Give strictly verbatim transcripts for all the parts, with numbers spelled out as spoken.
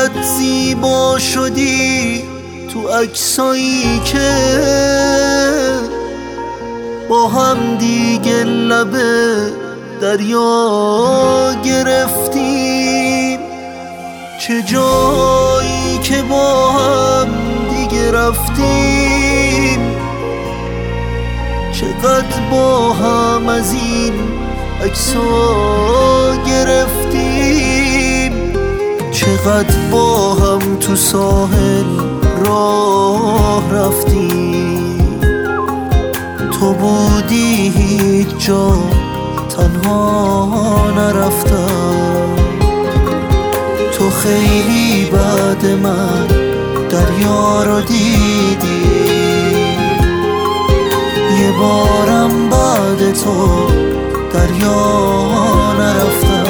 چقدر زیبا شدی تو عکسایی که با هم دیگه لب دریا گرفتیم. چه جایی که با هم دیگه رفتیم، چقدر با هم از این عکس‌ها گرفتیم. چقدر با هم تو ساحل راه رفتیم. تو بودی هیچ جا تنها نرفتم. تو خیلی بعد من دریا رو دیدی، یه بارم بعد تو دریا نرفتم.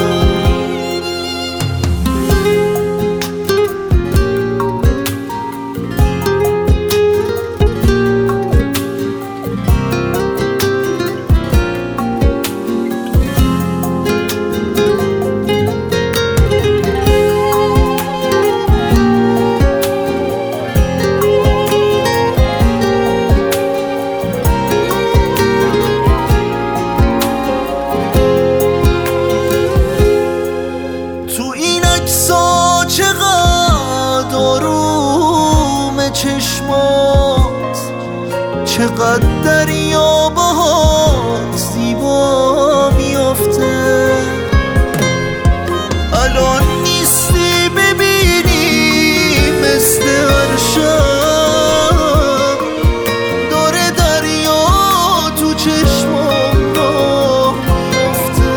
چقدر آروم چشمات، چقدر دریا باهات زیبا میافته. الان نیستی ببینی مثل هر شب، داره دریا تو چشمام راه میافته.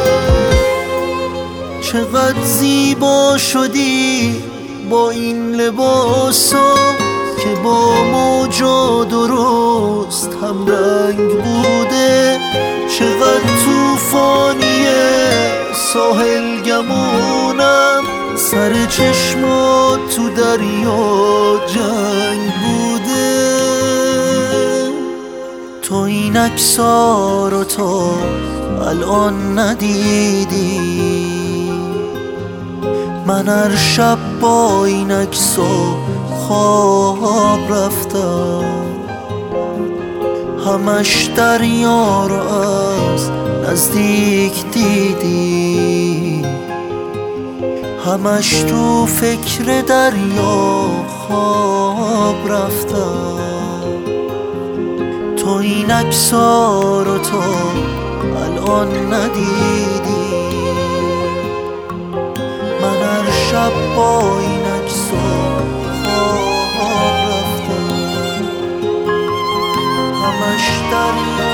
چقدر زیبا شدی با این لباسا که با موجا درست هم رنگ بوده. چقدر توفانیه ساحل گمونم، سر چشمات تو دریا جنگ بوده. تو این عکس‌ها رو تا الان ندیدی. من هر شب با این عکس‌ها خواب رفتم، همش دریا رو از نزدیک دیدی. همش تو فکر دریا خواب رفتم. تو این عکس‌ها رو تا الان ندیدی. من هر شب با این عکس‌ها خواب رفتم، همش دریا